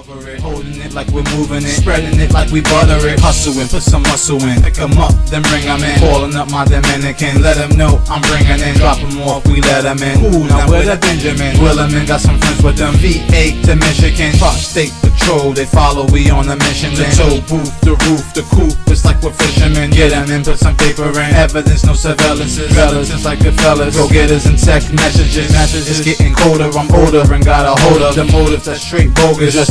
cover it, holding it like we're moving it, spreading it like we butter it, hustling, put some muscle in, pick 'em up, then bring 'em in, calling up my Dominican, let 'em know I'm bringing in, drop 'em off, we let 'em in, ooh, now where the Benjamin, Willerman, got some friends with them, VA to Michigan, Park State Patrol, they follow, we on a mission, the tow booth, the roof, the coupe, it's like we're fishermen, get 'em in, put some paper in, evidence, no surveillances, relatives like the fellas, go getters and text messages, it's getting colder, I'm older and got a hold of the motive that's straight bogus.